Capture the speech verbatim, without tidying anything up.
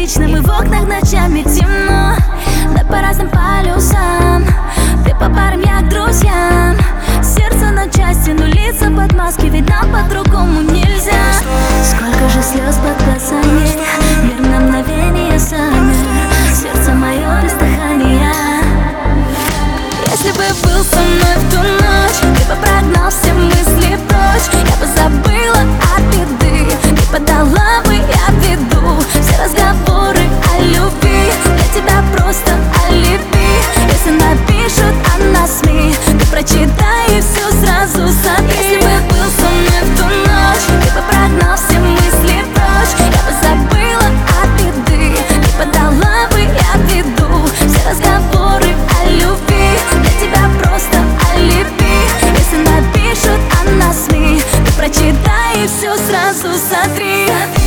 личным, и в окнах ночами темно. Мы по разным полюсам, ты по парам, я к друзьям. Сердце на части, но лица под маской, ведь нам по-другому нельзя. Сколько же слез под глазами, мир на мгновение замер. Сердце мое без дыхания. Если бы был со мной в ту ночь, ты бы прогнал все мысли прочь. Я бы забыла от беды, ты подала бы я виду. Все разговоры о любви для тебя просто алиби. Если напишут о нас СМИ, ты прочитай и все сразу сотри. Если бы был со мной в ту ночь, ты бы прогнал все мысли прочь. Я бы забыла от беды, ты подала бы я виду. Все разговоры о любви для тебя просто алиби. Если напишут о нас СМИ, ты прочитай и все сразу сотри.